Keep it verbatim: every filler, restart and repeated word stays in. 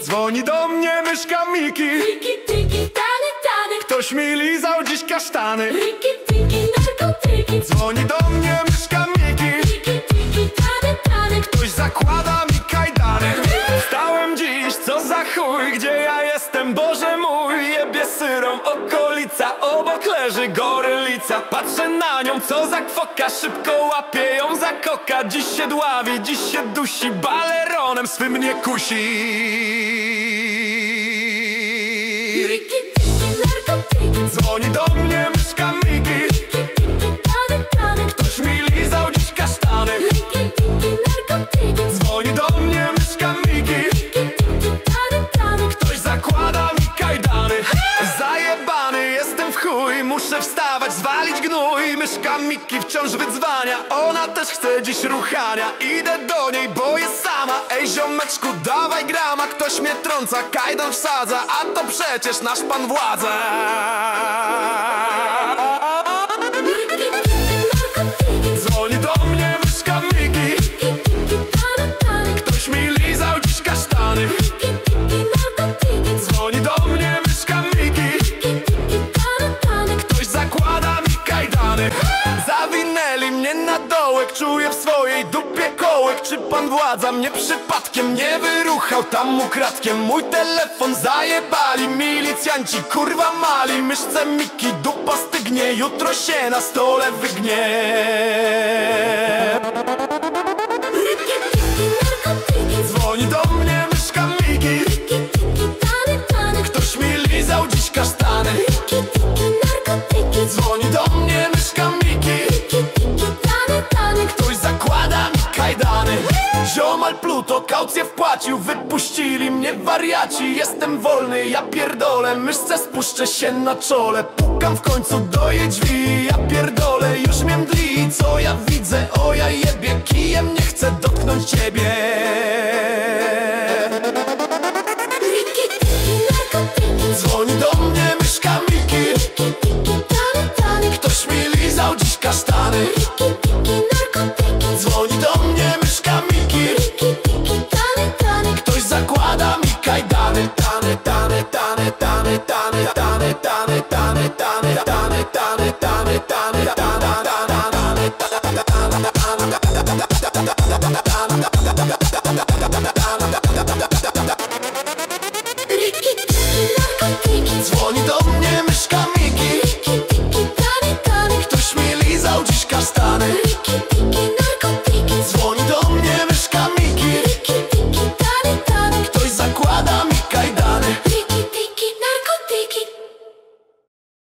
Dzwoni do mnie myszka Miki. Riki, tiki, tany, tany. Ktoś mi lizał dziś kasztany. Riki, tiki, narkotyki. Dzwoni do mnie myszka Miki. Riki, tiki, tany, tany. Ktoś zakłada mi kajdany. Wstałem dziś, co za chuj. Gdzie ja jestem, Boże mój? Jebie syrą okolica. Obok leży gorylica. Patrzę na nią, co za kwoka. Szybko łapię ją za koka. Dziś się dławi, dziś się dusi. Baleronem swym mnie kusi. Riki, tiki, narkotyki. Dzwoni do mnie myszka Miki. Riki, tiki, tany, tany. Ktoś mi lizał dziś kasztany. Riki, tiki, narkotyki. Dzwoni do mnie myszka Miki. Riki, tiki, tany, tany. Ktoś zakłada mi kajdany. Zajebany jestem w chuj. Muszę wstawać, zwalić gnój. Myszka Miki wciąż wydzwania. Ona też chce dziś ruchania. Idę do niej, bo jest sama. Ej ziomeczku, dawaj grama. Ktoś mnie trąca, kajdan wsadza. A to przecież nasz pan władza. Riki, tiki, narkotyki. Dzwoni do mnie myszka Miki. Riki, tiki, tany, tany. Ktoś mi lizał dziś kasztany. Riki, tiki, narkotyki. Dzwoni do mnie myszka Miki. Riki, tiki, tany, tany. Ktoś zakłada mi kajdany. Zawinęli mnie na dołek. Czuję w swojej dupie kołek. Czy pan władza mnie przypadkiem nie wyruchał tam ukradkiem? Mój telefon zajebali milicjanci, kurwa mali. Myszce Miki dupa stygnie, jutro się na stole wygnie. Riki, tiki, narkotyki. Dzwoni do mnie myszka Miki. Riki, tiki, tany, tany. Ktoś mi lizał dziś kasztany. Riki, tiki, narkotyki. Dzwoni do mnie myszka Miki. Riki, tiki, tany, tany. Ktoś zakłada mi kajdany. Ziomal Pluto kaucję wpłacił. Wypuścili mnie wariaci. Jestem wolny, ja pierdolę. Myszce spuszczę się na czole. Pukam w końcu do jej drzwi. Ja pierdolę, już mnie mdli. Co ja widzę? O ja jebie, kijem nie chcę dotknąć ciebie.